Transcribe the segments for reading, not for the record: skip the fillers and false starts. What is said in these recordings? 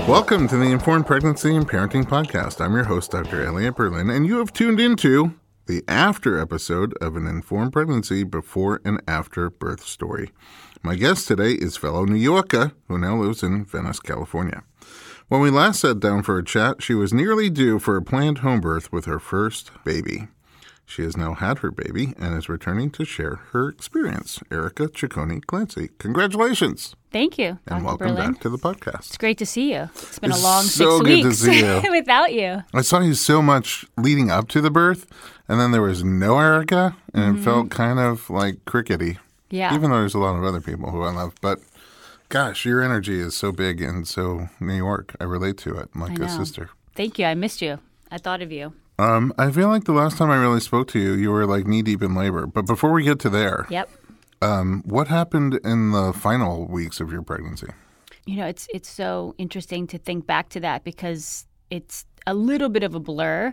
Welcome to the Informed Pregnancy and Parenting Podcast. I'm your host, Dr. Elliot Berlin, and you have tuned into the after episode of an informed pregnancy before and after birth story. My guest today is fellow New Yorker who now lives in Venice, California. When we last sat down for a chat, she was nearly due for a planned home birth with her first baby. She has now had her baby and is returning to share her experience. Erica Ciccone Clancy, congratulations. Thank you, And Dr. welcome Berlin. back to the podcast. It's great to see you. It's been a It's long so 6 good to weeks see you. without you. I saw you so much leading up to the birth, and then there was no Erica, and it felt kind of like crickety. Yeah. Even though there's a lot of other people who I love. But gosh, your energy is so big and so New York. I relate to it like a know. sister. Thank you. I missed you. I thought of you. I feel like the last time I really spoke to you, you were like knee deep in labor. But before we get to there, Yep. what happened in the final weeks of your pregnancy? You know, it's so interesting to think back to that because it's a little bit of a blur.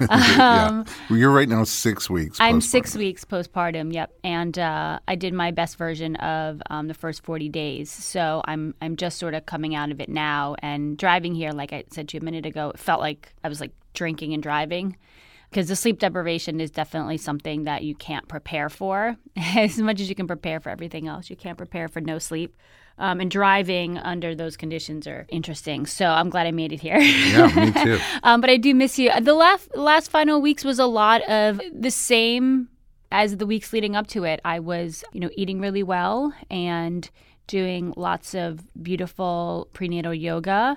Yeah. Well, you're right now 6 weeks. I'm postpartum. 6 weeks postpartum. Yep. And I did my best version of the first 40 days. So I'm just sort of coming out of it now and driving here. Like I said to you a minute ago, it felt like I was like drinking and driving because the sleep deprivation is definitely something that you can't prepare for. As much as you can prepare for everything else, you can't prepare for no sleep. And driving under those conditions are interesting. So I'm glad I made it here. Yeah, me too. But I do miss you. The last final weeks was a lot of the same as the weeks leading up to it. I was, eating really well and doing lots of beautiful prenatal yoga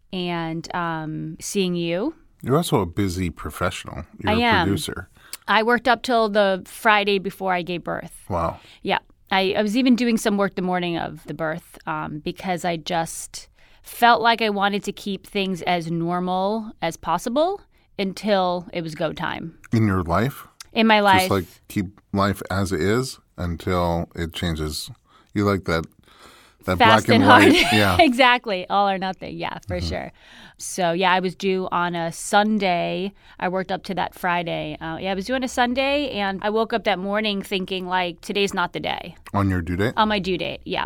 and seeing you. You're also a busy professional. You're I a am. producer. I worked up till the Friday before I gave birth. Wow. Yeah. I was even doing some work the morning of the birth because I just felt like I wanted to keep things as normal as possible until it was go time. In your life? In my life. Just like keep life as it is until it changes. You like that fast black and and white. hard. Yeah. Exactly. All or nothing. Yeah, for sure. So, yeah, I was due on a Sunday. I worked up to that Friday. I was due on a Sunday, and I woke up that morning thinking, like, today's not the day. On your due date? On my due date, yeah.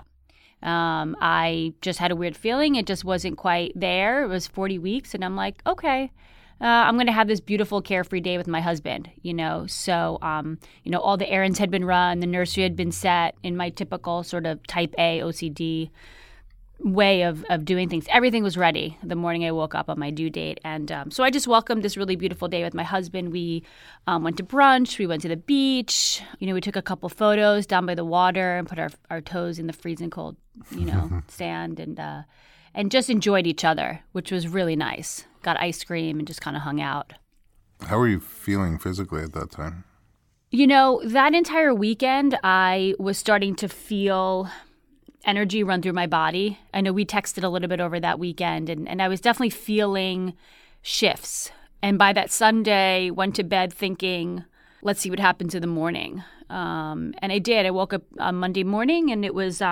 I just had a weird feeling. It just wasn't quite there. It was 40 weeks, and I'm like, okay. I'm going to have this beautiful carefree day with my husband, So, all the errands had been run. The nursery had been set in my typical sort of type A OCD way of doing things. Everything was ready the morning I woke up on my due date. And so I just welcomed this really beautiful day with my husband. We went to brunch. We went to the beach. We took a couple photos down by the water and put our toes in the freezing cold, sand and just enjoyed each other, which was really nice. Got ice cream and just kind of hung out. How were you feeling physically at that time? That entire weekend, I was starting to feel energy run through my body. I know we texted a little bit over that weekend, and I was definitely feeling shifts. And by that Sunday, went to bed thinking, let's see what happens in the morning. And I did. I woke up on Monday morning, and it was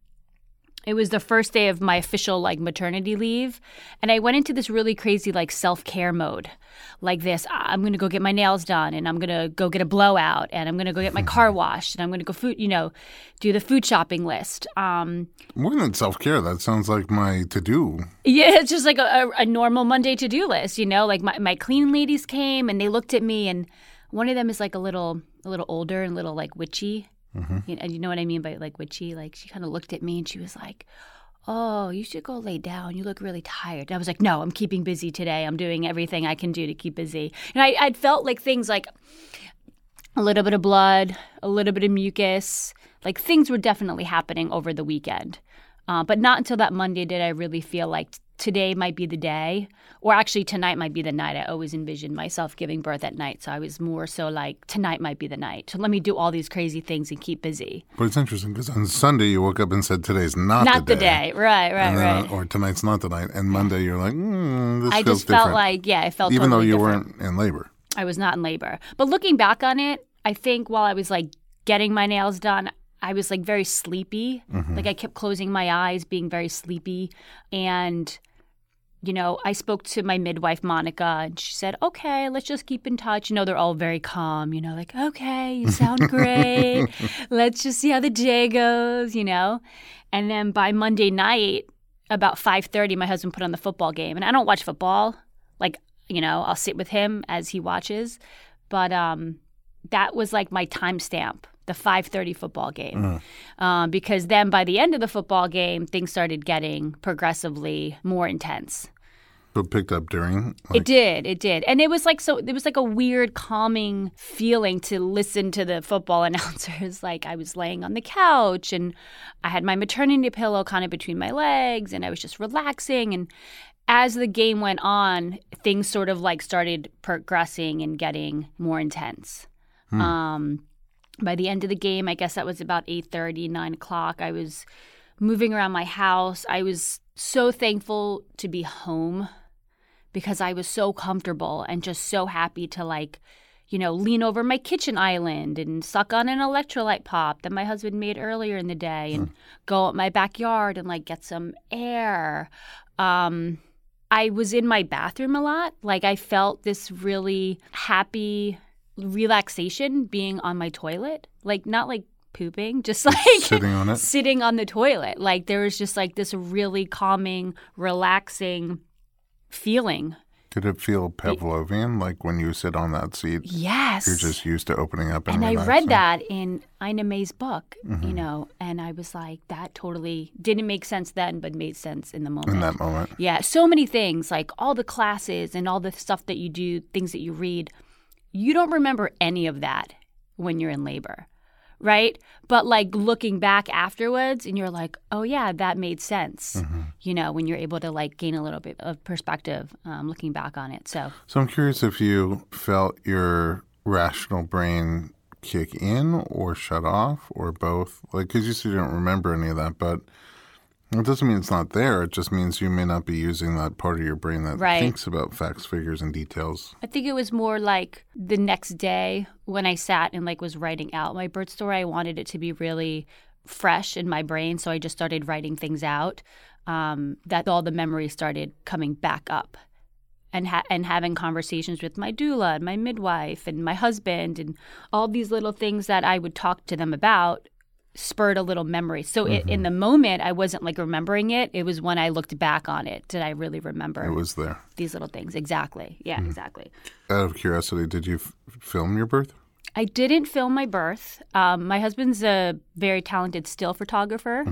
the first day of my official maternity leave. And I went into this really crazy self-care mode. Like this, I'm going to go get my nails done, and I'm going to go get a blowout, and I'm going to go get my car washed, and I'm going to go do the food shopping list. More than self-care, that sounds like my to-do. Yeah, it's just like a normal Monday to-do list, Like my cleaning ladies came, and they looked at me, and one of them is like a little older and a little witchy. Mm-hmm. And you know what I mean by witchy? She kind of looked at me and she was like, oh, you should go lay down. You look really tired. And I was like, no, I'm keeping busy today. I'm doing everything I can do to keep busy. And I'd felt things like a little bit of blood, a little bit of mucus. Things were definitely happening over the weekend. But not until that Monday did I really feel like today might be the day, or actually tonight might be the night. I always envisioned myself giving birth at night, so I was more so tonight might be the night. So let me do all these crazy things and keep busy. But it's interesting because on Sunday you woke up and said today's not the day. Right. Or tonight's not the night. And Monday you're like, this I feels just felt different. I felt even totally though you different. weren't in labor. I was not in labor. But looking back on it, I think while I was getting my nails done, I was very sleepy. Mm-hmm. I kept closing my eyes, being very sleepy. And I spoke to my midwife, Monica, and she said, okay, let's just keep in touch. They're all very calm, okay, you sound great. Let's just see how the day goes, And then by Monday night, about 5:30, my husband put on the football game. And I don't watch football. Like, I'll sit with him as he watches. But that was like my timestamp, the 5:30 football game. Because then by the end of the football game, things started getting progressively more intense. So it picked up during? It did. And it was like a weird calming feeling to listen to the football announcers. Like I was laying on the couch and I had my maternity pillow kind of between my legs and I was just relaxing. And as the game went on, things sort of like started progressing and getting more intense. By the end of the game, I guess that was about 8:30, 9 o'clock, I was moving around my house. I was so thankful to be home because I was so comfortable and just so happy to lean over my kitchen island and suck on an electrolyte pop that my husband made earlier in the day and go out my backyard and get some air. I was in my bathroom a lot. Like I felt this really happy relaxation being on my toilet. Like not like pooping, just like sitting on it. Sitting on the toilet. Like there was just like this really calming, relaxing feeling. Did it feel Pavlovian, like when you sit on that seat? Yes. You're just used to opening up and I relaxing? read that in Ina May's book, and I was like, that totally didn't make sense then, but made sense in the moment. In that moment. Yeah. So many things, like all the classes and all the stuff that you do, things that you read, you don't remember any of that when you're in labor. Right? But like looking back afterwards and you're like, oh yeah, that made sense. When you're able to like gain a little bit of perspective looking back on it. So I'm curious if you felt your rational brain kick in or shut off or both. Like, because you said you don't remember any of that, but it doesn't mean it's not there. It just means you may not be using that part of your brain that thinks about facts, figures, and details. I think it was more like the next day when I sat and was writing out my birth story. I wanted it to be really fresh in my brain, so I just started writing things out. That all the memories started coming back up, and having conversations with my doula and my midwife and my husband and all these little things that I would talk to them about spurred a little memory. So in the moment, I wasn't remembering it. It was when I looked back on it. Did I really remember? It was there. These little things. Exactly. Yeah, exactly. Out of curiosity, did you film your birth? I didn't film my birth. My husband's a very talented still photographer.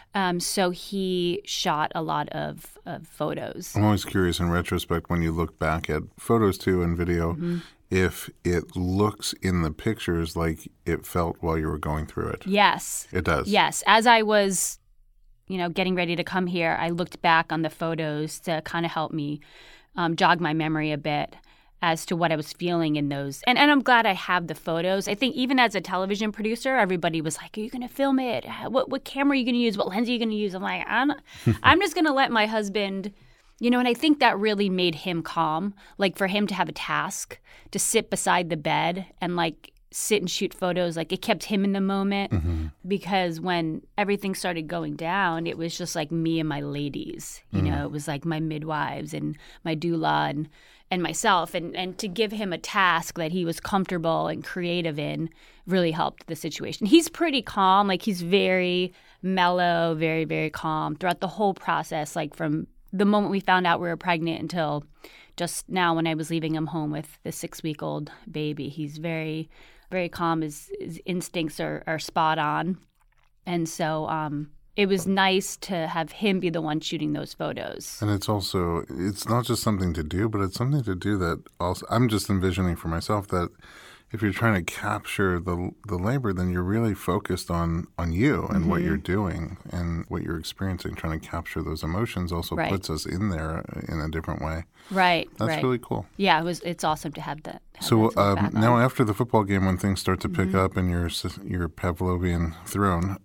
So he shot a lot of photos. I'm always curious in retrospect when you look back at photos too and video, if it looks in the pictures like it felt while you were going through it. Yes. It does. Yes. As I was, getting ready to come here, I looked back on the photos to kind of help me jog my memory a bit as to what I was feeling in those. And I'm glad I have the photos. I think even as a television producer, everybody was like, are you going to film it? What camera are you going to use? What lens are you going to use? I'm like, I'm just going to let my husband... and I think that really made him calm, for him to have a task, to sit beside the bed and sit and shoot photos. It kept him in the moment because when everything started going down, it was just me and my ladies. It was my midwives and my doula and myself. And to give him a task that he was comfortable and creative in really helped the situation. He's pretty calm. He's very mellow, very, very calm throughout the whole process, from the moment we found out we were pregnant until just now when I was leaving him home with the 6-week-old baby. He's very, very calm. His instincts are spot on. And so it was nice to have him be the one shooting those photos. And it's not just something to do, but it's something to do that also, I'm just envisioning for myself that if you're trying to capture the labor, then you're really focused on you and what you're doing and what you're experiencing. Trying to capture those emotions also puts us in there in a different way. Right. That's really cool. Yeah, it's awesome to have that. So now after the football game, when things start to pick up in your Pavlovian throne,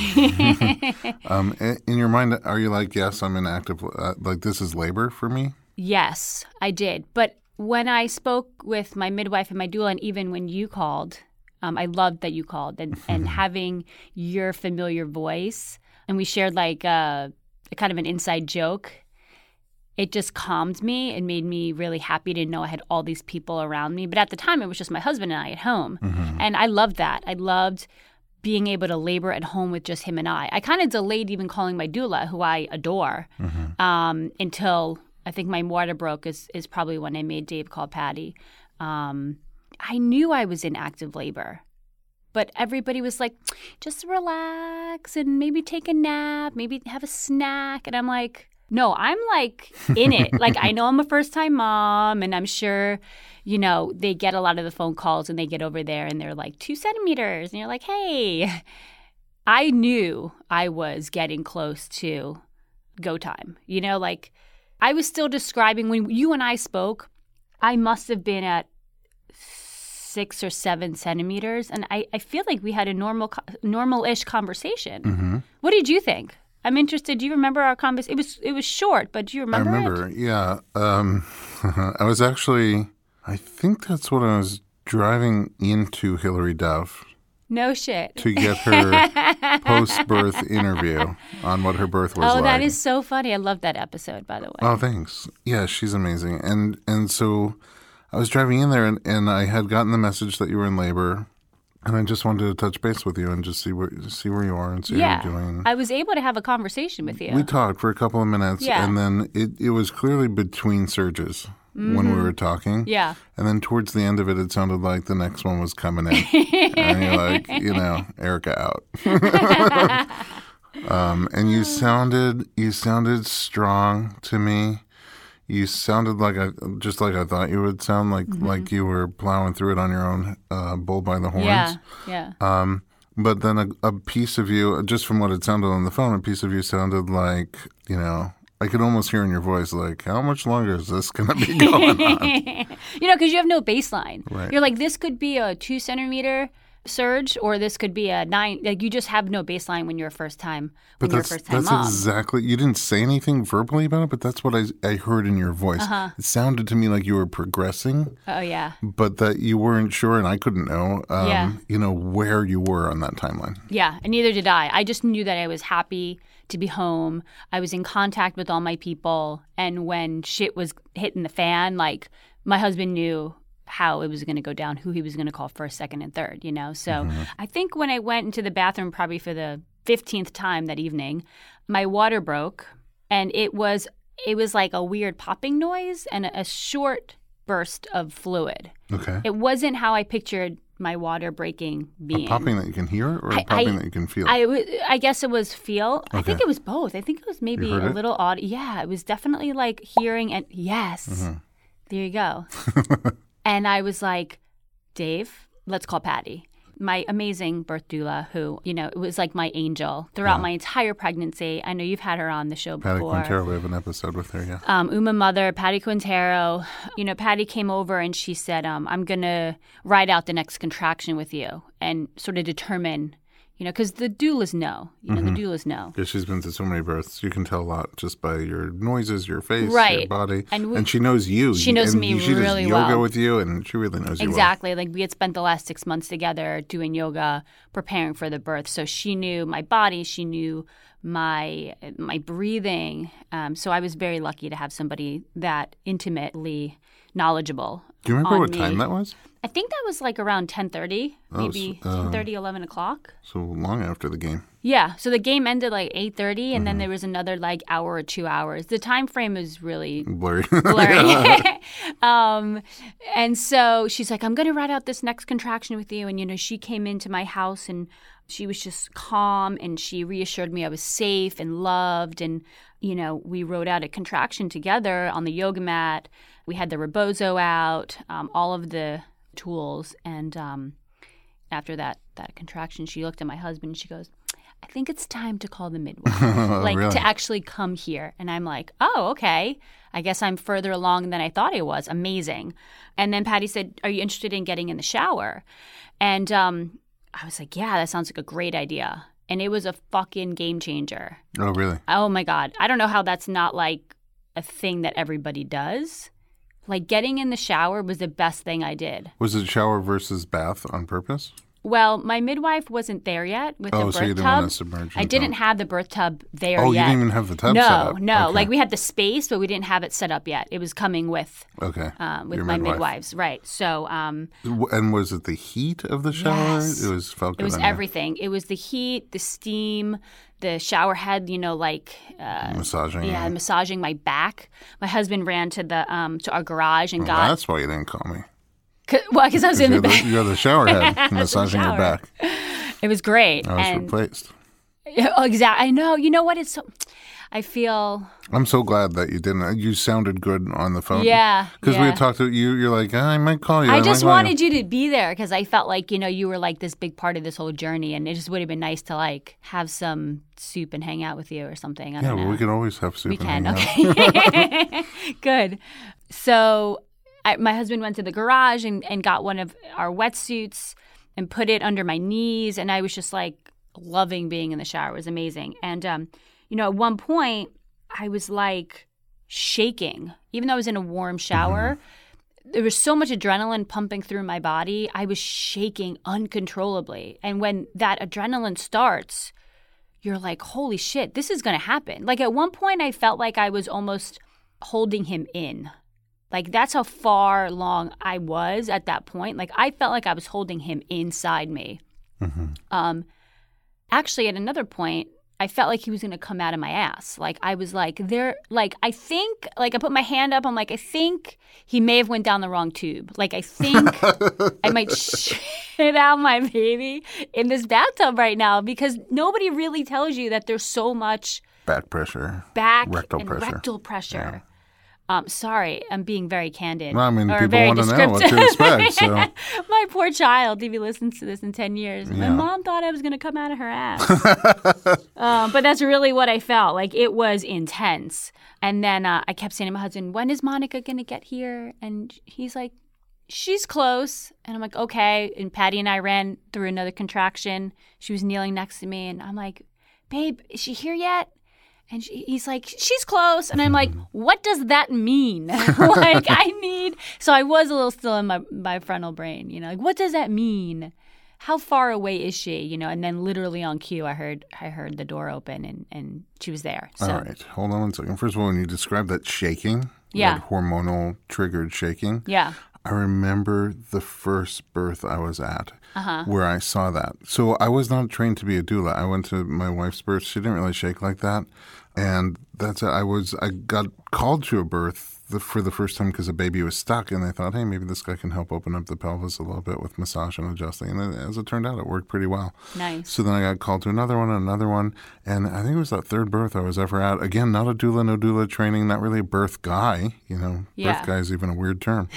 in your mind, are you like, yes, I'm in active, this is labor for me? Yes, I did. But when I spoke with my midwife and my doula, and even when you called, I loved that you called and having your familiar voice, and we shared a kind of an inside joke. It just calmed me and made me really happy to know I had all these people around me. But at the time, it was just my husband and I at home, and I loved that. I loved being able to labor at home with just him and I kind of delayed even calling my doula, who I adore, until I think my water broke is probably when I made Dave call Patty. I knew I was in active labor, but everybody was like, just relax and maybe take a nap, maybe have a snack. And I'm like, no, I'm like in it. Like, I know I'm a first-time mom, and I'm sure, you know, they get a lot of the phone calls and they get over there and they're like 2 centimeters. And you're like, hey, I knew I was getting close to go time. You know, like I was still describing when you and I spoke, I must have been at 6 or 7 centimeters. And I feel like we had a normal-ish conversation. Mm-hmm. What did you think? I'm interested. Do you remember our conversation? It was short, but do you remember I remember, yeah. I was actually, I think that's what I was driving into Hillary Duff. No shit. To get her post-birth interview on what her birth was like. Oh, that is so funny. I love that episode, by the way. Oh, thanks. Yeah, she's amazing. And so I was driving in there, and I had gotten the message that you were in labor, and I just wanted to touch base with you and just see where you are and see how you're doing. I was able to have a conversation with you. We talked for a couple of minutes, and then it was clearly between surges when we were talking. Yeah. And then towards the end of it, it sounded like the next one was coming in. And you're like, you know, Erica out. And you sounded strong to me. You sounded like just like I thought you would sound, like you were plowing through it on your own, bull by the horns. Yeah. But then a piece of you, just from what it sounded on the phone, a piece of you sounded like, you know, I could almost hear in your voice, like, how much longer is this going to be going on? You know, because you have no baseline. Right. You're like, this could be a 2 centimeter surge, or this could be a 9. Like, you just have no baseline when you're a first time. But that's exactly. You didn't say anything verbally about it, but that's what I heard in your voice. It sounded to me like you were progressing. Oh yeah. But that you weren't sure, and I couldn't know. You know where you were on that timeline. Yeah, and neither did I. I just knew that I was happy to be home. I was in contact with all my people, and when shit was hitting the fan, like my husband knew how it was going to go down, who he was going to call first, second, and third, you know? So I think when I went into the bathroom probably for the 15th time that evening, my water broke, and it was like a weird popping noise and a short burst of fluid. Okay. It wasn't how I pictured my water breaking being. A popping that you can hear, or a popping that you can feel? I guess it was feel. Okay. I think it was both. I think it was maybe a little odd. Yeah, it was definitely like hearing and yes. There you go. And I was like, Dave, let's call Patty. My amazing birth doula, who, you know, it was like my angel throughout my entire pregnancy. I know you've had her on the show before. Patty Quintero, we have an episode with her, yeah. Uma Mother, Patty Quintero. You know, Patty came over and she said, I'm going to ride out the next contraction with you and sort of determine, you know, because the doulas know. You know, the doulas know. Yeah, she's been to so many births. You can tell a lot just by your noises, your face, right. your body. And she knows you. She knows me really well. She does yoga with you, and she really knows you well. Exactly. Like, we had spent the last 6 months together doing yoga, preparing for the birth. So she knew my body. She knew my breathing. So I was very lucky to have somebody that intimately knowledgeable. Do you remember what time that was? I think that was like around 10:30, maybe 10:30, 11 o'clock. So long after the game. Yeah. So the game ended like 8:30, and then there was another like hour or 2 hours. The time frame is really blurry. And so she's like, I'm going to ride out this next contraction with you. And, you know, she came into my house and she was just calm, and she reassured me I was safe and loved. And, you know, we rode out a contraction together on the yoga mat. We had the rebozo out, all of the tools. And after that contraction, she looked at my husband and she goes, I think it's time to call the midwife, really? To actually come here. And I'm like, oh, okay. I guess I'm further along than I thought I was. Amazing. And then Patty said, are you interested in getting in the shower? And I was like, yeah, that sounds like a great idea. And it was a fucking game changer. Oh, really? Oh, my God. I don't know how that's not like a thing that everybody does. Like, getting in the shower was the best thing I did. Was it shower versus bath on purpose? Well, my midwife wasn't there yet with the birth so you tub. didn't want to submerge I didn't have the birth tub there Oh, yet. you didn't even have the tub set up? No. Okay. Like we had the space, but we didn't have it set up yet. It was coming with your my midwife. midwives, right? So, and was it the heat of the shower? Yes. It felt good. It was on you? everything. It was the heat, the steam, the shower head. Massaging. Yeah, massaging my back. My husband ran to our garage and got. That's why you didn't call me. Because I was in the back. You're the shower head massaging your back. It was great. I was replaced. Oh, exactly. I know. You know what? I feel. I'm so glad that you didn't. You sounded good on the phone. Yeah. Because we had talked to you. You're like, I might call you. I just wanted you to be there because I felt like, you were like this big part of this whole journey. And it just would have been nice to like have some soup and hang out with you or something. I don't know. Well, we can always have soup. We can. Okay. Good. So my husband went to the garage and got one of our wetsuits and put it under my knees. And I was just like loving being in the shower. It was amazing. And, at one point I was like shaking, even though I was in a warm shower. There was so much adrenaline pumping through my body. I was shaking uncontrollably. And when that adrenaline starts, you're like, holy shit, this is going to happen. Like at one point I felt like I was almost holding him in. Like that's how far along I was at that point. Like I felt like I was holding him inside me. Actually, at another point, I felt like he was going to come out of my ass. Like I was like, I think, like I put my hand up. I'm like, I think he may have went down the wrong tube. Like I think I might shit out my baby in this bathtub right now because nobody really tells you that there's so much back pressure, rectal pressure. Sorry, I'm being very candid. Well, I mean, or people very want to know what to expect. So. My poor child, if he listens to this in 10 years, my mom thought I was going to come out of her ass. But that's really what I felt. Like, it was intense. And then I kept saying to my husband, when is Monica going to get here? And he's like, she's close. And I'm like, okay. And Patty and I ran through another contraction. She was kneeling next to me. And I'm like, babe, is she here yet? And he's like, she's close. And I'm like, what does that mean? So I was a little still in my frontal brain, like, what does that mean? How far away is she? And then literally on cue, I heard the door open and she was there. So. All right. Hold on one second. First of all, when you describe that shaking, that hormonal triggered shaking, I remember the first birth I was at where I saw that. So I was not trained to be a doula. I went to my wife's birth. She didn't really shake like that. And that's it. I got called to a birth for the first time because a baby was stuck. And they thought, hey, maybe this guy can help open up the pelvis a little bit with massage and adjusting. And as it turned out, it worked pretty well. Nice. So then I got called to another one. And I think it was that third birth I was ever at. Again, not a doula, no doula training, not really a birth guy. Birth guy is even a weird term.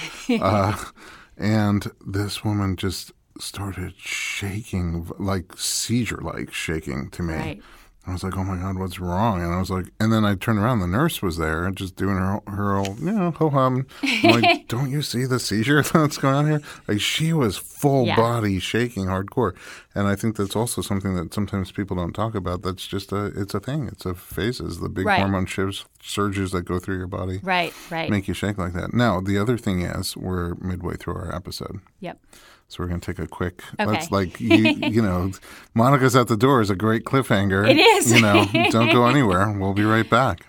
And this woman just started shaking, like seizure-like shaking to me. Right. I was like, oh my God, what's wrong? And I was like, and then I turned around, the nurse was there just doing her old, ho-hum. I'm like, don't you see the seizure that's going on here? Like she was full body shaking hardcore. And I think that's also something that sometimes people don't talk about. That's just it's a thing. It's a phases, the big hormone shifts, surges that go through your body. Right. Make you shake like that. Now, the other thing is we're midway through our episode. Yep. So we're going to take a quick, okay. Let's Monica's at the door is a great cliffhanger. It is. Don't go anywhere. We'll be right back.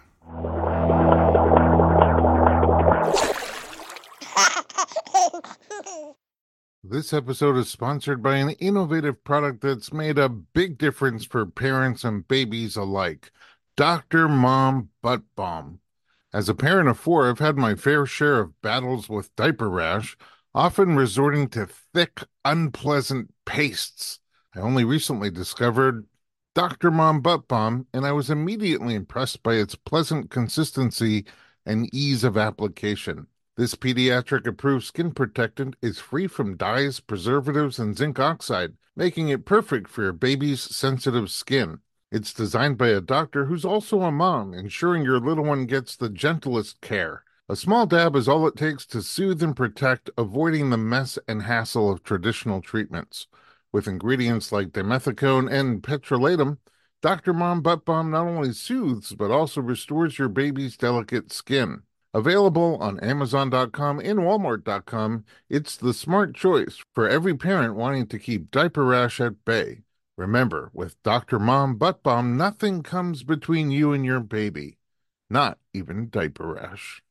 This episode is sponsored by an innovative product that's made a big difference for parents and babies alike. Dr. Mom Butt Balm. As a parent of 4, I've had my fair share of battles with diaper rash, often resorting to thick, unpleasant pastes. I only recently discovered Dr. Mom Butt Balm, and I was immediately impressed by its pleasant consistency and ease of application. This pediatric-approved skin protectant is free from dyes, preservatives, and zinc oxide, making it perfect for your baby's sensitive skin. It's designed by a doctor who's also a mom, ensuring your little one gets the gentlest care. A small dab is all it takes to soothe and protect, avoiding the mess and hassle of traditional treatments. With ingredients like dimethicone and petrolatum, Dr. Mom Butt Balm not only soothes but also restores your baby's delicate skin. Available on Amazon.com and Walmart.com, it's the smart choice for every parent wanting to keep diaper rash at bay. Remember, with Dr. Mom Butt Balm, nothing comes between you and your baby, not even diaper rash.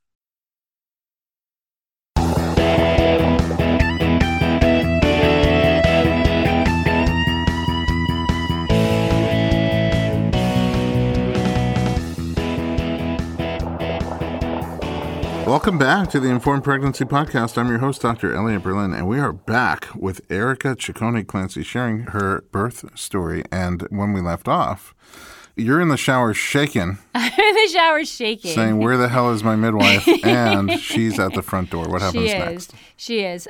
Welcome back to the Informed Pregnancy Podcast. I'm your host, Dr. Elliot Berlin, and we are back with Erica Ciccone Clancy sharing her birth story. And when we left off, you're in the shower shaking. I'm in the shower shaking. Saying, where the hell is my midwife? And she's at the front door. What happens next? She is.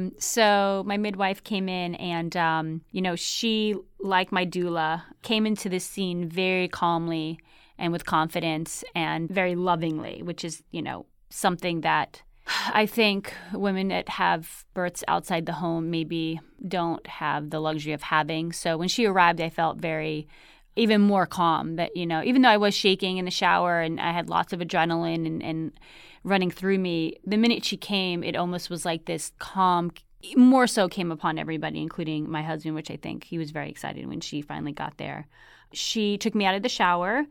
So my midwife came in and, she, like my doula, came into this scene very calmly and with confidence and very lovingly, which is, something that I think women that have births outside the home maybe don't have the luxury of having. So when she arrived, I felt even more calm that, even though I was shaking in the shower and I had lots of adrenaline and running through me, the minute she came, it almost was like this calm, more so came upon everybody, including my husband, which I think he was very excited when she finally got there. She took me out of the shower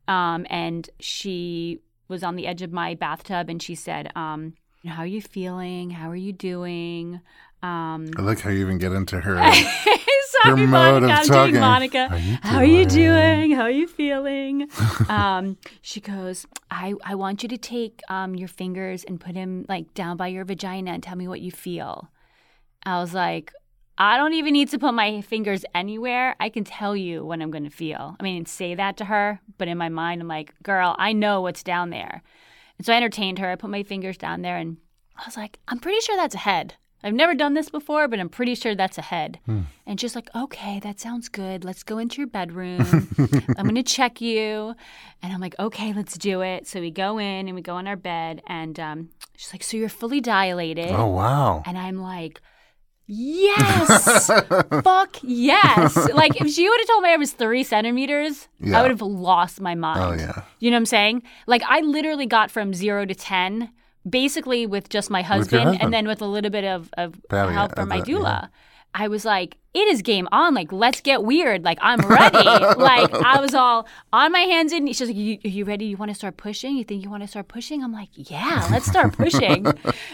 and she was on the edge of my bathtub and she said, how are you feeling? How are you doing? I like how you even get into her, her mode of talking. Monica, how are you doing? How are you feeling? She goes, I want you to take your fingers and put them down by your vagina and tell me what you feel. I was like, I don't even need to put my fingers anywhere. I can tell you what I'm going to feel. I mean, say that to her, but in my mind, I'm like, girl, I know what's down there. And so I entertained her. I put my fingers down there, and I was like, I'm pretty sure that's a head. I've never done this before, but I'm pretty sure that's a head. And she's like, okay, that sounds good. Let's go into your bedroom. I'm going to check you. And I'm like, okay, let's do it. So we go in, and we go in our bed, and she's like, so you're fully dilated. Oh, wow. And I'm like, yes, fuck yes. If she would have told me I was 3 centimeters, I would have lost my mind. Oh, yeah. You know what I'm saying? I literally got from 0 to 10 basically with just my husband and then with a little bit of help from my doula. Yeah. I was like, it is game on. Let's get weird. I'm ready. I was all on my hands and knees. She's like, are you ready? You want to start pushing? You think you want to start pushing? I'm like, yeah, let's start pushing,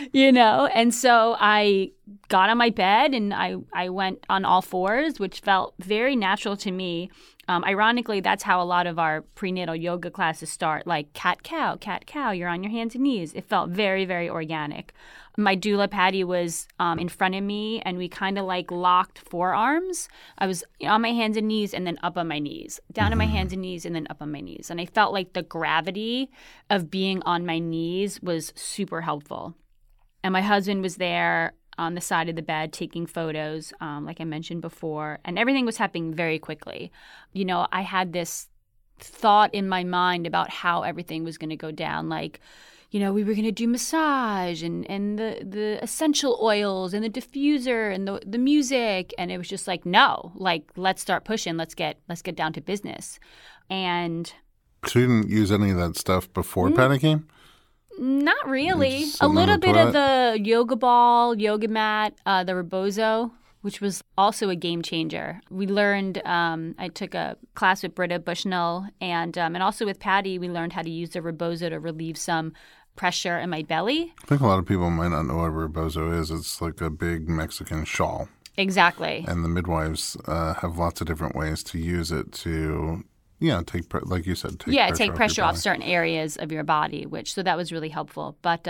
And so I got on my bed and I went on all fours, which felt very natural to me. Ironically, that's how a lot of our prenatal yoga classes start, cat, cow, you're on your hands and knees. It felt very, very organic. My doula, Patty, was in front of me, and we kind of locked forearms. I was on my hands and knees and then up on my knees, down on my hands and knees and then up on my knees. And I felt like the gravity of being on my knees was super helpful. And my husband was there on the side of the bed taking photos, like I mentioned before, and everything was happening very quickly. I had this thought in my mind about how everything was going to go down, we were going to do massage and the essential oils and the diffuser and the music. And it was just no, let's start pushing. Let's get down to business. And so you didn't use any of that stuff before Patty came? Not really. A little bit of the yoga ball, yoga mat, the Rebozo, which was also a game changer. We learned, I took a class with Britta Bushnell and also with Patty, we learned how to use the Rebozo to relieve some pressure in my belly. I think a lot of people might not know what Rebozo is. It's like a big Mexican shawl. Exactly. And the midwives have lots of different ways to use it to, like you said, take pressure off certain areas of your body, so that was really helpful. But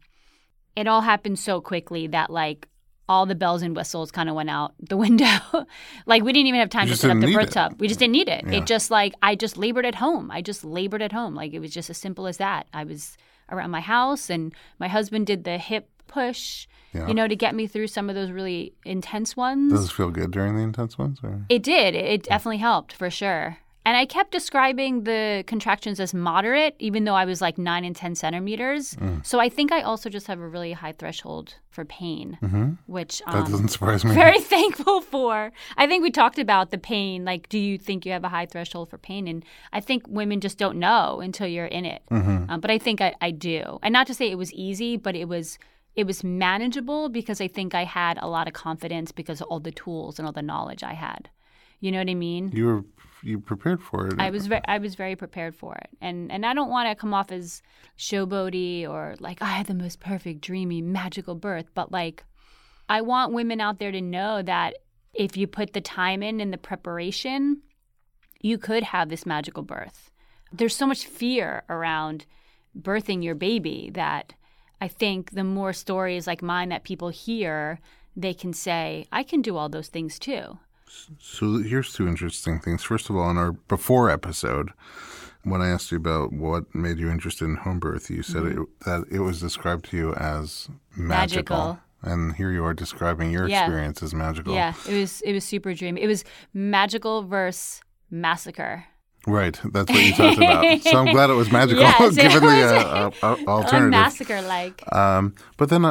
it all happened so quickly that all the bells and whistles kind of went out the window. We didn't even have time to set up the birth tub. We just didn't need it. Yeah. It just I just labored at home. It was just as simple as that. I was around my house and my husband did the hip push, to get me through some of those really intense ones. Does it feel good during the intense ones? Or? It did. It definitely helped for sure. And I kept describing the contractions as moderate, even though I was like 9 and 10 centimeters. So I think I also just have a really high threshold for pain, which That doesn't surprise me. very thankful for. I think we talked about the pain. Like, do you think you have a high threshold for pain? And I think women just don't know until you're in it. But I think I do. And not to say it was easy, but it was manageable because I think I had a lot of confidence because of all the tools and all the knowledge I had. You know what I mean? You prepared for it. I was very prepared for it, and I don't want to come off as showboaty or like I had the most perfect, dreamy, magical birth. But like, I want women out there to know that if you put the time in and the preparation, you could have this magical birth. There's so much fear around birthing your baby that I think the more stories like mine that people hear, they can say, I can do all those things too. So here's two interesting things. First of all, in our before episode, when I asked you about what made you interested in home birth, you said that it was described to you as magical. And here you are describing your experience as magical. Yeah, it was super dreamy. It was magical versus massacre. Right, that's what you talked about. So I'm glad it was magical, Yes, given the alternative. Massacre-like. But then,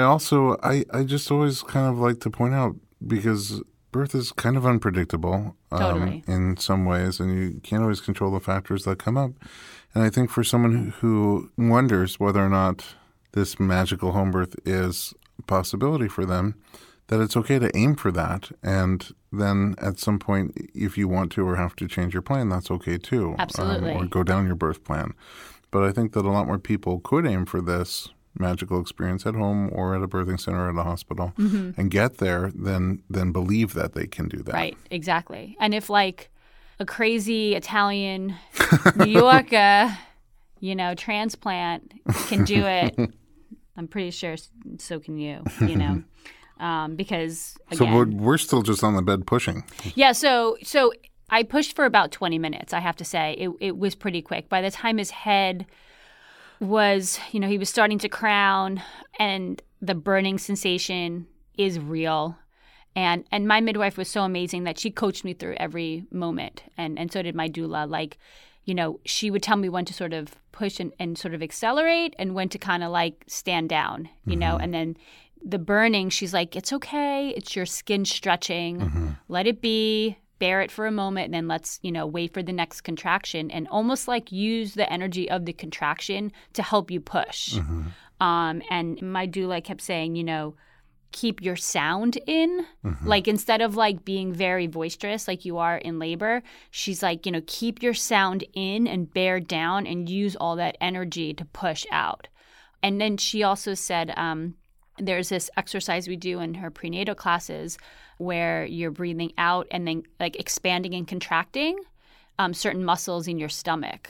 I just always kind of like to point out, because birth is kind of unpredictable Totally. in some ways, and you can't always control the factors that come up. And I think for someone who wonders whether or not this magical home birth is a possibility for them, that it's okay to aim for that. And then at some point, if you want to or have to change your plan, that's okay too. Absolutely. Or go down your birth plan. But I think that a lot more people could aim for this magical experience at home or at a birthing center or at a hospital and get there, then believe that they can do that. Right, exactly. And if like a crazy Italian New Yorker, transplant can do it, I'm pretty sure so can you, because again. So we're still just on the bed pushing. Yeah, so I pushed for about 20 minutes, I have to say. It was pretty quick. By the time his head was, he was starting to crown, and the burning sensation is real. And my midwife was so amazing that she coached me through every moment. And so did my doula. Like, she would tell me when to sort of push and sort of accelerate and when to kind of like stand down, and then the burning, she's like, it's okay. It's your skin stretching. Let it be. Bear it for a moment, and then let's, wait for the next contraction, and almost like use the energy of the contraction to help you push. And my doula kept saying, keep your sound in. Like, instead of like being very boisterous like you are in labor, she's like, keep your sound in and bear down and use all that energy to push out. And then she also said, there's this exercise we do in her prenatal classes where you're breathing out and then like expanding and contracting certain muscles in your stomach.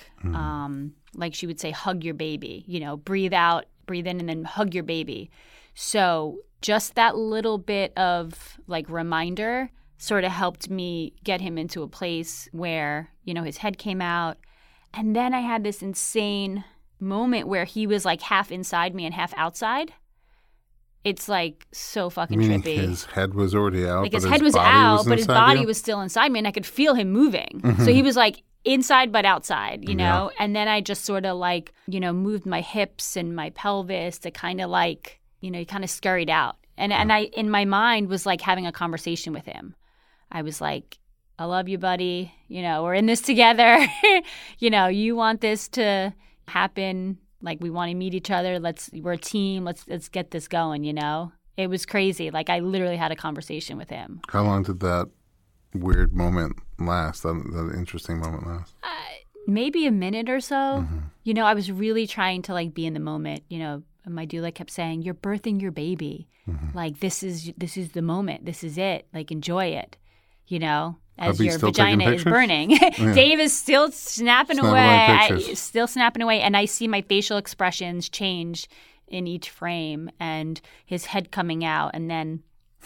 Like she would say, hug your baby, breathe out, breathe in, and then hug your baby. So just that little bit of like reminder sort of helped me get him into a place where, his head came out. And then I had this insane moment where he was like half inside me and half outside. It's like so fucking trippy. His head was already out. Like his head was out, but his body was still inside me, and I could feel him moving. So he was like inside but outside, Yeah. And then I just sort of like, moved my hips and my pelvis to kind of like, he kind of scurried out. And I, in my mind, was like having a conversation with him. I was like, I love you, buddy. We're in this together. You want this to happen. Like, we want to meet each other. We're a team. Let's get this going, It was crazy. Like, I literally had a conversation with him. How long did that weird moment last, that interesting moment last? Maybe a minute or so. I was really trying to, like, be in the moment. My doula kept saying, you're birthing your baby. Like, this is the moment. This is it. Like, enjoy it, as your vagina is burning. Dave is still snapping away. Still snapping away. And I see my facial expressions change in each frame and his head coming out. And then,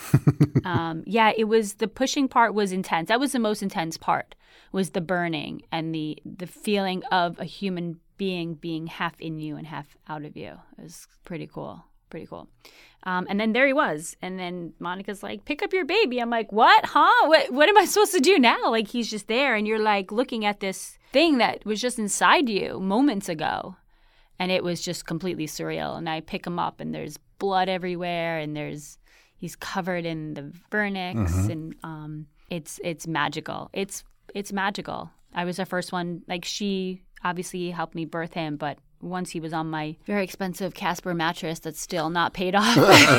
it was the pushing part was intense. That was the most intense part, was the burning and the feeling of a human being half in you and half out of you. It was pretty cool. Pretty cool. And then there he was. And then Monica's like, pick up your baby. I'm like, what? Huh? What am I supposed to do now? Like, he's just there. And you're like looking at this thing that was just inside you moments ago. And it was just completely surreal. And I pick him up and there's blood everywhere. And he's covered in the vernix. And it's magical. It's magical. I was the first one. Like, she obviously helped me birth him, but once he was on my very expensive Casper mattress that's still not paid off,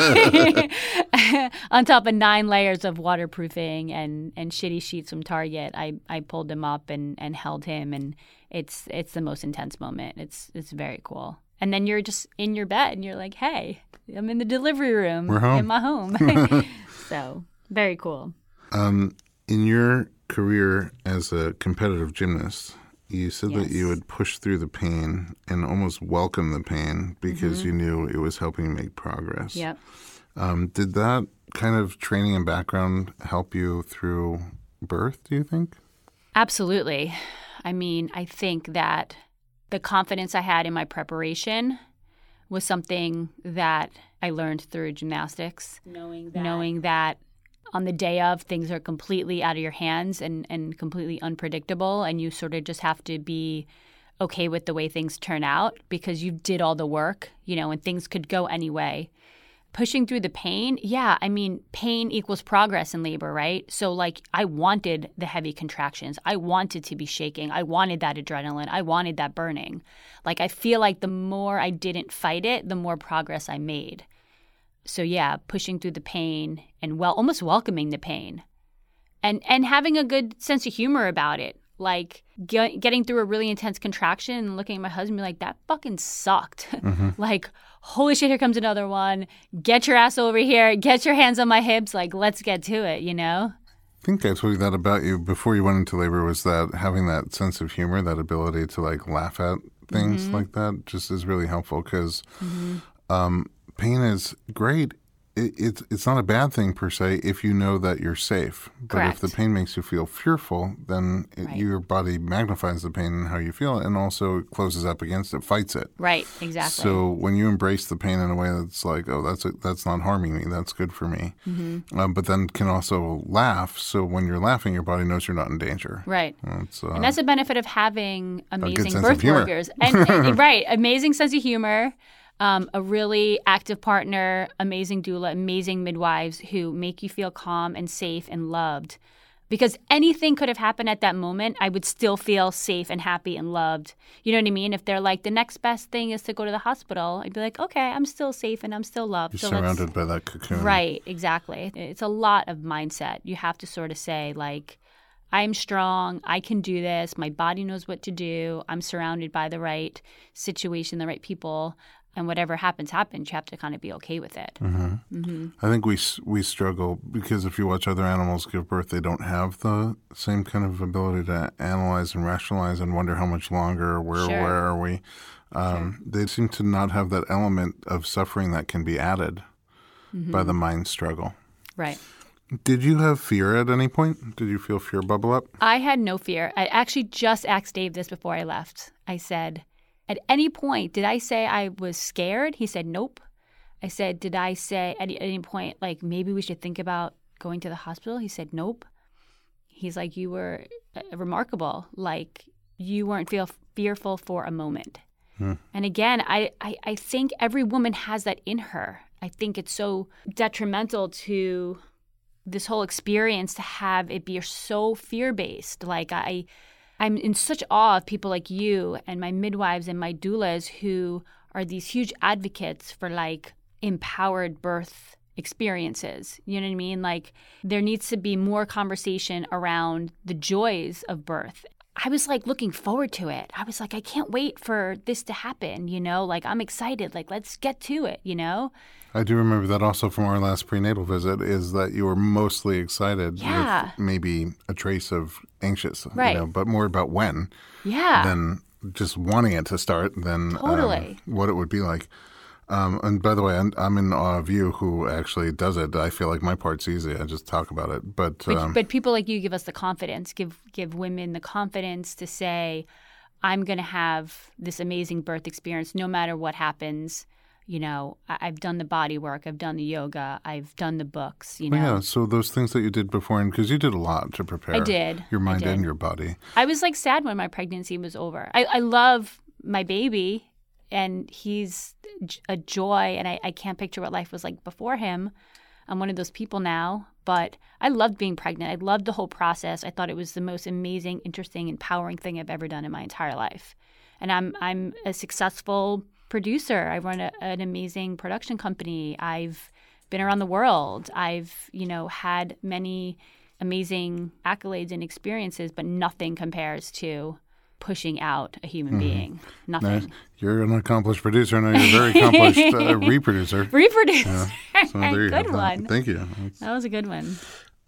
on top of 9 layers of waterproofing and shitty sheets from Target, I pulled him up and held him, and it's the most intense moment. It's very cool. And then you're just in your bed and you're like, hey, I'm in the delivery room in my home. So very cool. In your career as a competitive gymnast, you said that you would push through the pain and almost welcome the pain because you knew it was helping you make progress. Yep. Did that kind of training and background help you through birth, do you think? Absolutely. I mean, I think that the confidence I had in my preparation was something that I learned through gymnastics. Knowing that on the day of, things are completely out of your hands and completely unpredictable, and you sort of just have to be okay with the way things turn out because you did all the work, and things could go any way. Pushing through the pain, I mean, pain equals progress in labor, right? So, like, I wanted the heavy contractions. I wanted to be shaking. I wanted that adrenaline. I wanted that burning. Like, I feel like the more I didn't fight it, the more progress I made. So, pushing through the pain and almost welcoming the pain and having a good sense of humor about it. Like getting through a really intense contraction and looking at my husband and be like, that fucking sucked. Like, holy shit, here comes another one. Get your ass over here. Get your hands on my hips. Like, let's get to it, I think I told you that about you before you went into labor, was that having that sense of humor, that ability to like laugh at things like that just is really helpful because pain is great. It's not a bad thing per se if you know that you're safe. But Correct. If the pain makes you feel fearful, then your body magnifies the pain and how you feel and also closes up against it, fights it. Right, exactly. So when you embrace the pain in a way that's like, oh, that's not harming me, that's good for me. But then can also laugh. So when you're laughing, your body knows you're not in danger. Right. And that's the benefit of having amazing birth humor. workers. And right, amazing sense of humor. A really active partner, amazing doula, amazing midwives who make you feel calm and safe and loved. Because anything could have happened at that moment, I would still feel safe and happy and loved. You know what I mean? If they're like, the next best thing is to go to the hospital, I'd be like, okay, I'm still safe and I'm still loved. You're surrounded by that cocoon. Right, exactly. It's a lot of mindset. You have to sort of say, like, I'm strong. I can do this. My body knows what to do. I'm surrounded by the right situation, the right people. And whatever happens, you have to kind of be okay with it. I think we struggle because if you watch other animals give birth, they don't have the same kind of ability to analyze and rationalize and wonder how much longer, where are we. They seem to not have that element of suffering that can be added by the mind struggle. Right. Did you have fear at any point? Did you feel fear bubble up? I had no fear. I actually just asked Dave this before I left. I said, at any point, did I say I was scared? He said, nope. I said, did I say at any point, like, maybe we should think about going to the hospital? He said, nope. He's like, you were remarkable. Like, you weren't fearful for a moment. And again, I think every woman has that in her. I think it's so detrimental to this whole experience to have it be so fear-based. Like, I'm in such awe of people like you and my midwives and my doulas who are these huge advocates for, like, empowered birth experiences. You know what I mean? Like, there needs to be more conversation around the joys of birth. I was, like, looking forward to it. I was like, I can't wait for this to happen, Like, I'm excited. Like, let's get to it, I do remember that also from our last prenatal visit is that you were mostly excited with maybe a trace of anxious, but more about when than just wanting it to start than what it would be like. And by the way, I'm in awe of you who actually does it. I feel like my part's easy. I just talk about it. But people like you give us the confidence, give women the confidence to say, I'm going to have this amazing birth experience no matter what happens. I've done the body work, I've done the yoga, I've done the books, Well, yeah, so those things that you did beforehand, because you did a lot to prepare I did. your mind I did. and your body. I was like sad when my pregnancy was over. I love my baby, and he's a joy, and I can't picture what life was like before him. I'm one of those people now, but I loved being pregnant. I loved the whole process. I thought it was the most amazing, interesting, empowering thing I've ever done in my entire life. And I'm a successful producer. I run an amazing production company. I've been around the world. I've, had many amazing accolades and experiences, but nothing compares to pushing out a human being. Nothing. Nice. You're an accomplished producer, and you're a very accomplished reproducer. Reproducer. Yeah. So there you Good have one. That. Thank you. That was a good one.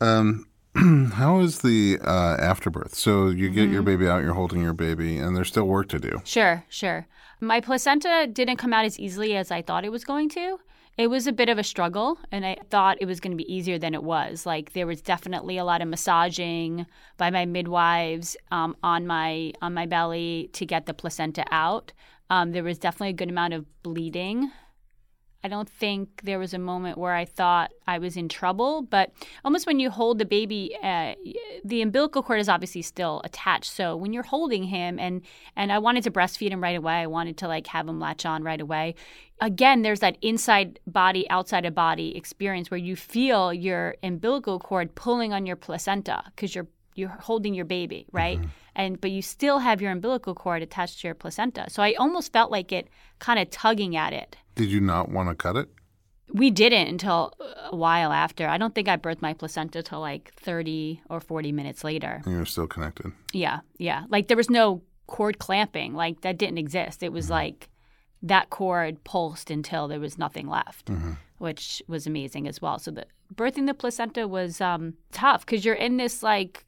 How is the afterbirth? So you get your baby out, you're holding your baby, and there's still work to do. Sure. My placenta didn't come out as easily as I thought it was going to. It was a bit of a struggle, and I thought it was going to be easier than it was. Like, there was definitely a lot of massaging by my midwives on my belly to get the placenta out. There was definitely a good amount of bleeding. I don't think there was a moment where I thought I was in trouble, but almost when you hold the baby, the umbilical cord is obviously still attached. So when you're holding him, and I wanted to breastfeed him right away, I wanted to have him latch on right away. Again, there's that inside body, outside of body experience where you feel your umbilical cord pulling on your placenta because you're holding your baby, right? Mm-hmm. But you still have your umbilical cord attached to your placenta. So I almost felt like it kind of tugging at it. Did you not want to cut it? We didn't until a while after. I don't think I birthed my placenta till 30 or 40 minutes later. And you were still connected. Yeah. There was no cord clamping. That didn't exist. It was that cord pulsed until there was nothing left, which was amazing as well. So birthing the placenta was tough because you're in this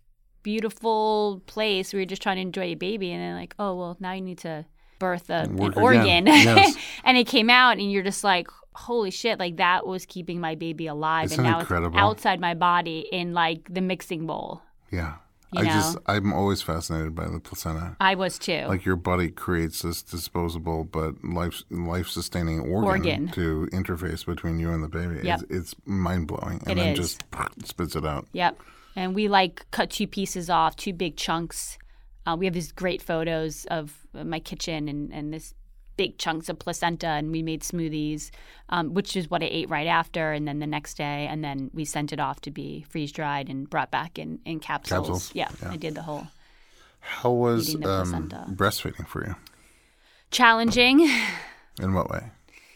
beautiful place where you're just trying to enjoy your baby, and then oh well, now you need to birth an organ. Yes. And it came out, and you're just like, holy shit, that was keeping my baby alive. Isn't and now incredible? It's outside my body in the mixing bowl. Yeah. You know? I'm always fascinated by the placenta. I was too. Your body creates this disposable but life-sustaining organ to interface between you and the baby. Yep. It's mind-blowing. And it then is. Just spits it out. Yep. And we cut 2 pieces off, 2 big chunks. We have these great photos of my kitchen and this big chunks of placenta, and we made smoothies, which is what I ate right after, and then the next day, and then we sent it off to be freeze-dried and brought back in capsules. Yeah, I did the whole. How was eating the placenta. Breastfeeding for you? Challenging. In what way?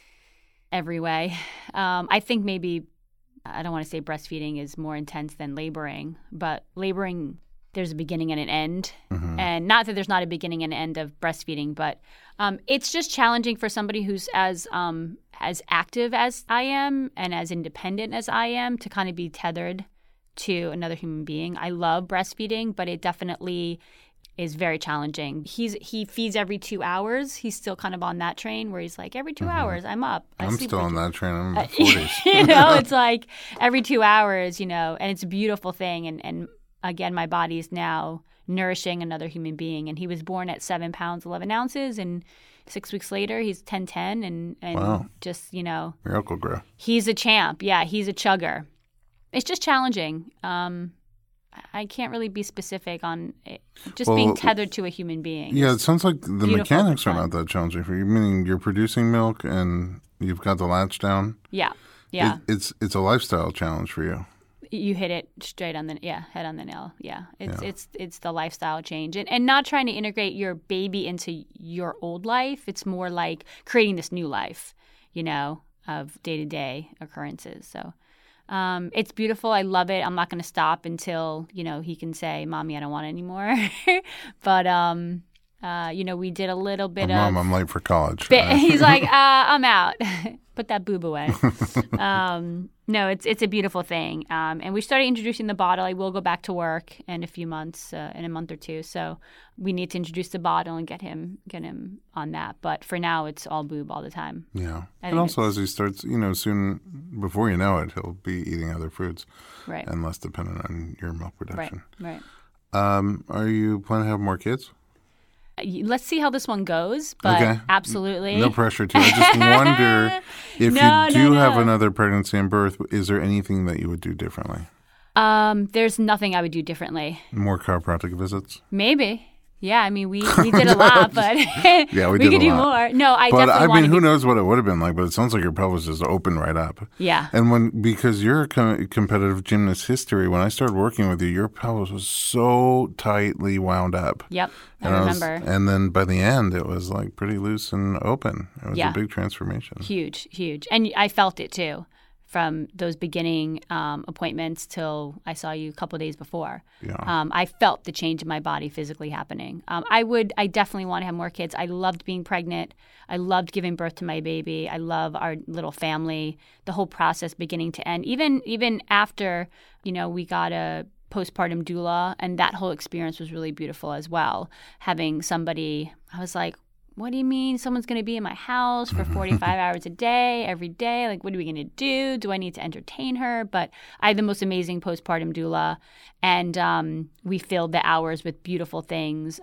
Every way. I think maybe, I don't want to say breastfeeding is more intense than laboring, but laboring, there's a beginning and an end. Mm-hmm. And not that there's not a beginning and end of breastfeeding, but it's just challenging for somebody who's as active as I am and as independent as I am to kind of be tethered to another human being. I love breastfeeding, but it definitely is very challenging. He feeds every 2 hours. He's still kind of on that train where he's every 2 hours, I'm up. I'm still on that train. I'm in my 40s. It's every 2 hours, and it's a beautiful thing. And again, my body is now nourishing another human being. And he was born at 7 pounds, 11 ounces. And 6 weeks later, he's 10'10". And wow. Just, Miracle Grow. He's a champ. Yeah, he's a chugger. It's just challenging. I can't really be specific on it. Just being tethered to a human being. Yeah, it sounds like the mechanics are not that challenging for you. Meaning you're producing milk and you've got the latch down. Yeah. It's a lifestyle challenge for you. You hit it straight on head on the nail. Yeah, it's the lifestyle change and not trying to integrate your baby into your old life. It's more like creating this new life, of day-to-day occurrences. So. It's beautiful. I love it. I'm not going to stop until, he can say, Mommy, I don't want it anymore. But, we did a little bit of... Mom, I'm late for college. He's like, I'm out. Put that boob away. No, it's a beautiful thing. And we started introducing the bottle. I will go back to work in a few months, in a month or two. So we need to introduce the bottle and get him on that. But for now, it's all boob all the time. Yeah. And also as he starts, soon, before you know it, he'll be eating other foods. Right. And less dependent on your milk production. Right. Are you planning to have more kids? Let's see how this one goes, but Okay. absolutely. No pressure to. I just wonder if you do have another pregnancy and birth, is there anything that you would do differently? There's nothing I would do differently. More chiropractic visits? Maybe. Yeah, I mean, we did a lot, but Yeah, we we did could a do lot. more. No, I But definitely I want mean, to who knows what it would have been like? But it sounds like your pelvis just opened right up. Yeah. And because you're a competitive gymnast history, when I started working with you, your pelvis was so tightly wound up. Yep, I And remember. and then by the end, it was like pretty loose and open. It was a big transformation. Huge, huge. And I felt it too from those beginning appointments till I saw you a couple of days before. Yeah. I felt the change in my body physically happening. I definitely want to have more kids. I loved being pregnant. I loved giving birth to my baby. I love our little family, the whole process beginning to end. Even after, we got a postpartum doula, and that whole experience was really beautiful as well. Having somebody, I was like, what do you mean someone's going to be in my house for 45 hours a day, every day? Like, what are we going to do? Do I need to entertain her? But I had the most amazing postpartum doula, and we filled the hours with beautiful things,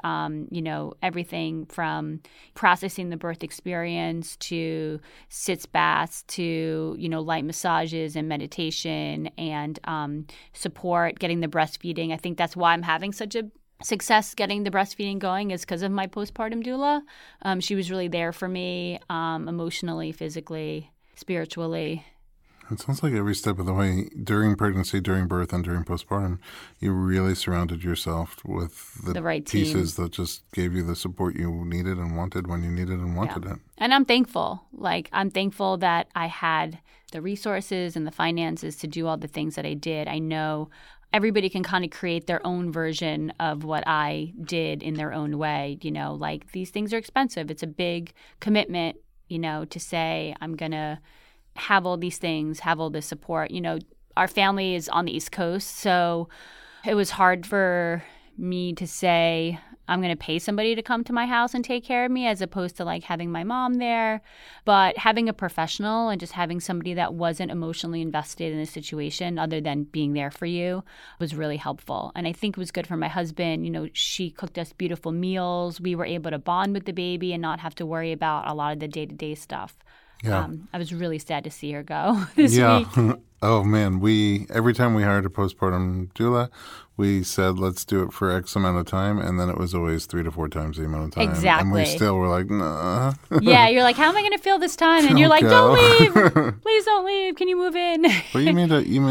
everything from processing the birth experience to sitz baths to, light massages and meditation and support, getting the breastfeeding. I think that's why I'm having such a success getting the breastfeeding going is because of my postpartum doula. She was really there for me emotionally, physically, spiritually. It sounds like every step of the way, during pregnancy, during birth, and during postpartum, you really surrounded yourself with the right pieces that just gave you the support you needed and wanted when you needed and wanted it. And I'm thankful. I'm thankful that I had the resources and the finances to do all the things that I did. I know everybody can kind of create their own version of what I did in their own way. These things are expensive. It's a big commitment, to say I'm going to have all these things, have all this support. Our family is on the East Coast, so it was hard for me to say I'm going to pay somebody to come to my house and take care of me as opposed to having my mom there. But having a professional and just having somebody that wasn't emotionally invested in a situation other than being there for you was really helpful. And I think it was good for my husband. She cooked us beautiful meals. We were able to bond with the baby and not have to worry about a lot of the day-to-day stuff. Yeah. I was really sad to see her go this week. Oh, man. Every time we hired a postpartum doula, we said, let's do it for X amount of time. And then it was always 3 to 4 times the amount of time. Exactly. And we still were like, nah. Yeah, you're like, how am I going to feel this time? And you're like, don't leave. Please don't leave. Can you move in? But you made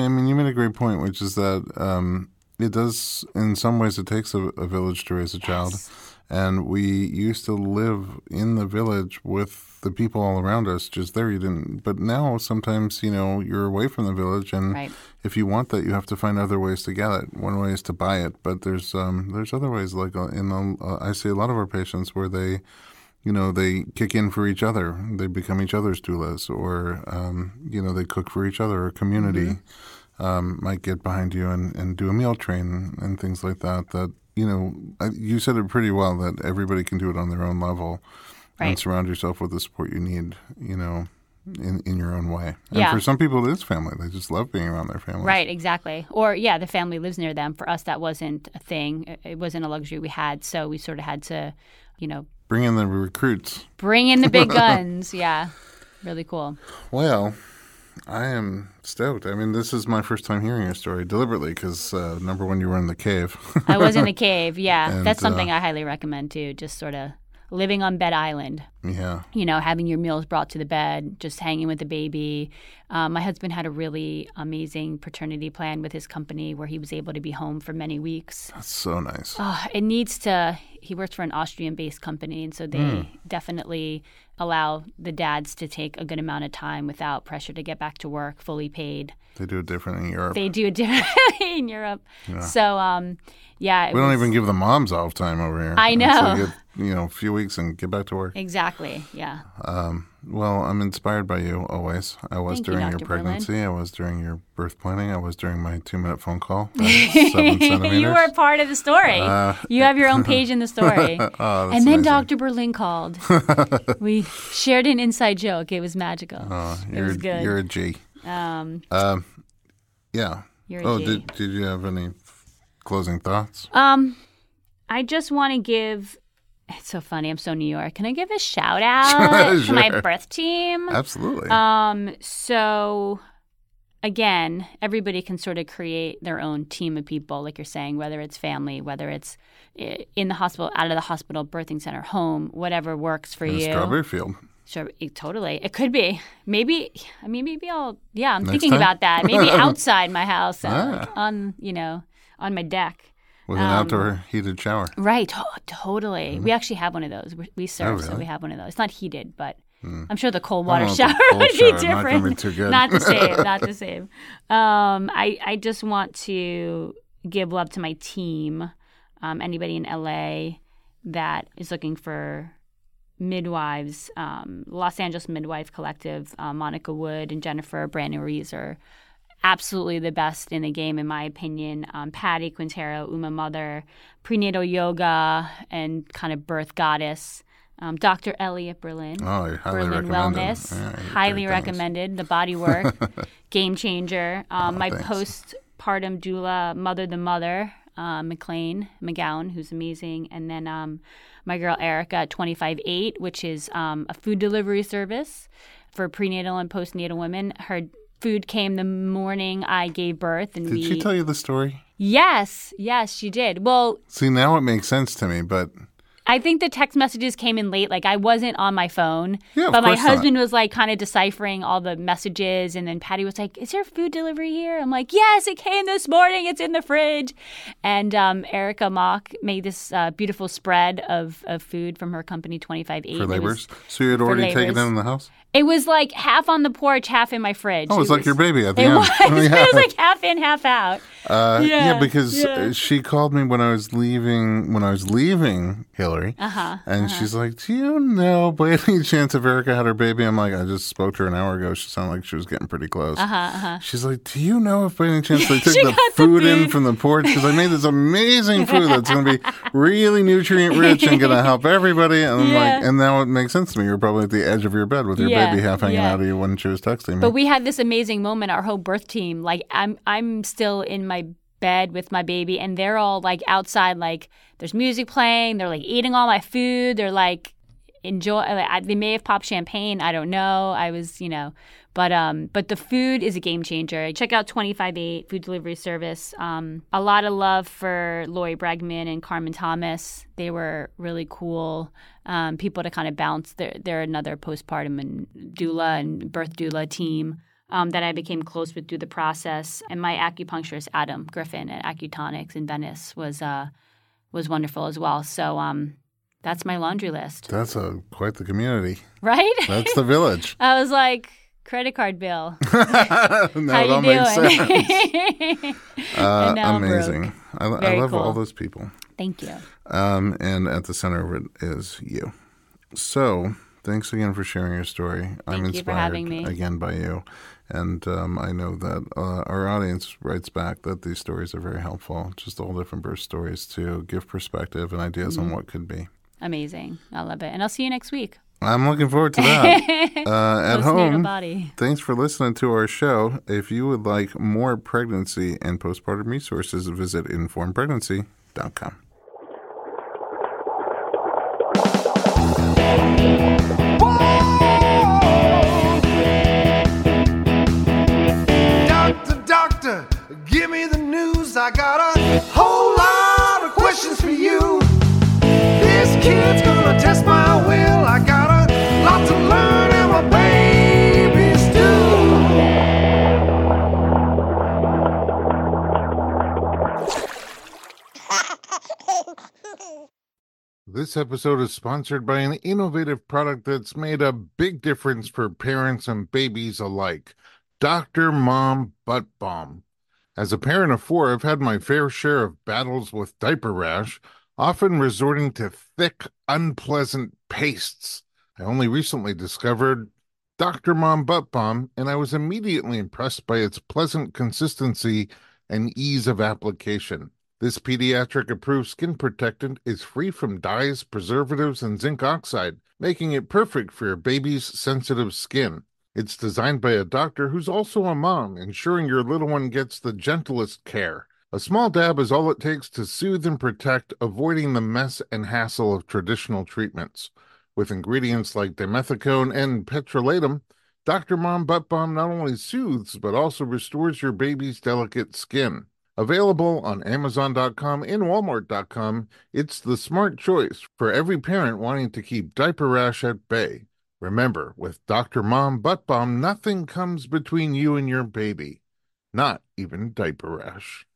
a great point, which is that it does, in some ways, it takes a village to raise a child. And we used to live in the village with the people all around us, just there. You didn't. But now sometimes, you're away from the village, and if you want that, you have to find other ways to get it. One way is to buy it, but there's other ways. Like I see a lot of our patients where they kick in for each other. They become each other's doulas, or they cook for each other. A community might get behind you and do a meal train and things like that. That you said it pretty well, that everybody can do it on their own level. And surround yourself with the support you need, in your own way. And for some people, it is family. They just love being around their family. Right, exactly. Or, the family lives near them. For us, that wasn't a thing. It wasn't a luxury we had. So we sort of had to, bring in the recruits. Bring in the big guns. Yeah. Really cool. Well, I am stoked. I mean, this is my first time hearing your story deliberately because, number one, you were in the cave. I was in the cave, yeah. And, that's something I highly recommend, too. Just sort of living on Bed Island. Yeah. Having your meals brought to the bed, just hanging with the baby. My husband had a really amazing paternity plan with his company where he was able to be home for many weeks. That's so nice. He works for an Austrian-based company, and so they definitely allow the dads to take a good amount of time without pressure to get back to work, fully paid. They do it different in Europe. They do it differently in Europe. Yeah. So, we don't even give the moms off time over here. I know. So you get, a few weeks and get back to work. Exactly, yeah. Well, I'm inspired by you always. I was Thank you, during your Dr. pregnancy. Berlin. I was during your birth planning. I was during my 2-minute phone call. 7 centimeters. You were part of the story. You have your own page in the story. And then Dr. Berlin called. We shared an inside joke. It was magical. It was good. You're a G. Yeah. You're a G. Did you have any closing thoughts? I just want to give It's so funny. I'm so New York. Can I give a shout out to my birth team? Absolutely. So again, everybody can sort of create their own team of people, like you're saying, whether it's family, whether it's in the hospital, out of the hospital, birthing center, home, whatever works for you. Strawberry Field. Sure, totally. It could be. Maybe I'll, I'm Next thinking time? about that. Maybe outside my house, like on my deck. With an outdoor heated shower. Right, totally. We actually have one of those. We serve, so we have one of those. It's not heated, but I'm sure the cold water shower would be different. Not gonna be too good. Not the same. Not the same. I just want to give love to my team. Anybody in LA that is looking for midwives, Los Angeles Midwife Collective, Monica Wood and Jennifer Brandon Ruiz are absolutely the best in the game, in my opinion. Patty Quintero, Uma Mother, prenatal yoga, and kind of birth goddess. Dr. Elliot Berlin. Oh, I highly Berlin recommend Wellness. Yeah, Highly recommended. The body work. Game changer. My thanks. postpartum doula, Mother the Mother, McGowan, who's amazing. And then my girl Erica at 25/8, which is a food delivery service for prenatal and postnatal women. Her food came the morning I gave birth. And Did she tell you the story? Yes, she did. Well, see, now it makes sense to me, but I think the text messages came in late. Like, I wasn't on my phone. Yeah, of but my course not. husband was, like, kind of deciphering all the messages. And then Patty was like, is there food delivery here? I'm like, yes, it came this morning. It's in the fridge. And Erica Mock made this beautiful spread of food from her company, 25/8. for labors. So you had already taken it in the house? It was like half on the porch, half in my fridge. Oh, it's like your baby at the It end. was. Oh, yeah. It was like half in, half out. Because she called me when I was leaving Hillary. And she's like, do you know by any chance if Erica had her baby? I'm like, I just spoke to her an hour ago. She sounded like she was getting pretty close. She's like, do you know if by any chance they took the food in from the porch? Because I made this amazing food that's going to be really nutrient rich and going to help everybody. And I'm like, and now it makes sense to me. You're probably at the edge of your bed with your baby half hanging out of you when she was texting me. But we had this amazing moment, our whole birth team. Like, I'm still in my bed with my baby, and they're all like outside, like there's music playing, they're like eating all my food, they're like they may have popped champagne, I don't know. I was, but the food is a game changer. Check out 25/8 food delivery service. A lot of love for Lori Bregman and Carmen Thomas. They were really cool people to kind of bounce. They're another postpartum and doula and birth doula team that I became close with through the process. And my acupuncturist, Adam Griffin at Accutonics in Venice, was wonderful as well. So that's my laundry list. That's quite the community. Right? That's the village. I was like, credit card bill. No, How it all you makes doing? sense. And now I'm Amazing. I love cool. all those people. Thank you. And at the center of it is you. So thanks again for sharing your story. I'm Thank you for having inspired me. again by you. And I know that our audience writes back that these stories are very helpful. Just all different birth stories to give perspective and ideas on what could be. Amazing. I love it. And I'll see you next week. I'm looking forward to that. At Postnatal home, body. thanks for listening to our show. If you would like more pregnancy and postpartum resources, visit informedpregnancy.com. Doctor, give me the news. I got a whole lot of questions for you. This kid's gonna test my will. I got a lot to learn, and my baby's due. This episode is sponsored by an innovative product that's made a big difference for parents and babies alike. Dr. Mom Butt Balm. As a parent of 4, I've had my fair share of battles with diaper rash, often resorting to thick, unpleasant pastes. I only recently discovered Dr. Mom Butt Balm, and I was immediately impressed by its pleasant consistency and ease of application. This pediatric-approved skin protectant is free from dyes, preservatives, and zinc oxide, making it perfect for your baby's sensitive skin. It's designed by a doctor who's also a mom, ensuring your little one gets the gentlest care. A small dab is all it takes to soothe and protect, avoiding the mess and hassle of traditional treatments. With ingredients like dimethicone and petrolatum, Dr. Mom Butt Balm not only soothes but also restores your baby's delicate skin. Available on Amazon.com and Walmart.com, it's the smart choice for every parent wanting to keep diaper rash at bay. Remember, with Dr. Mom Butt Balm, nothing comes between you and your baby, not even diaper rash.